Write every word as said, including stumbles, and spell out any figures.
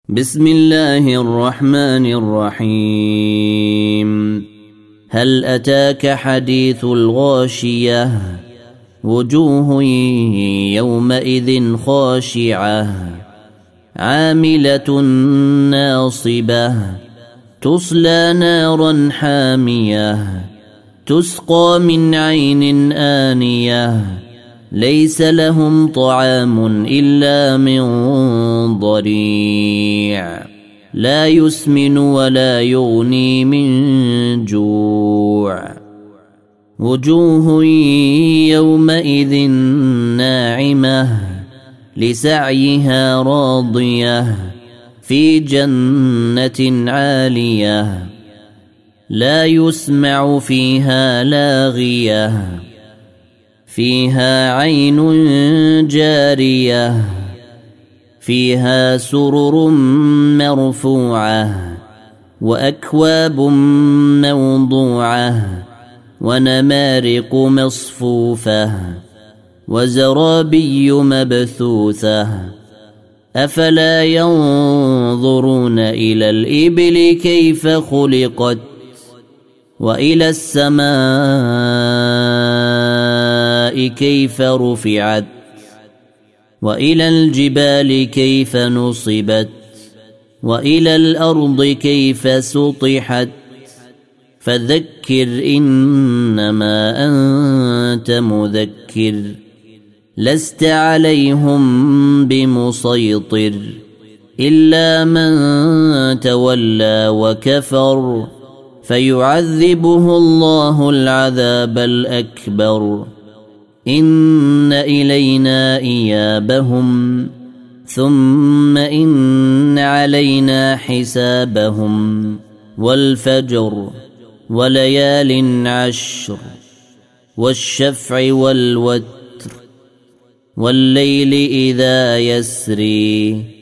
بسم الله الرحمن الرحيم. هل أتاك حديث الغاشية؟ وجوه يومئذ خاشعة عاملة ناصبة تصلى نارا حامية تسقى من عين آنية ليس لهم طعام إلا من ضريع لا يسمن ولا يغني من جوع. وجوه يومئذ ناعمة لسعيها راضية في جنة عالية لا يسمع فيها لاغية فيها عين جارية فيها سرر مرفوعة وأكواب موضوعة ونمارق مصفوفة وزرابي مبثوثة. أفلا ينظرون إلى الإبل كيف خلقت وإلى السماء كيف رفعت وإلى الجبال كيف نصبت وإلى الأرض كيف سطحت. فذكر إنما أنت مذكر لست عليهم بمسيطر إلا من تولى وكفر فيعذبه الله العذاب الأكبر. إن إلينا إيابهم ثم إن علينا حسابهم. والفجر وليال عشر والشفع والوتر والليل إذا يسري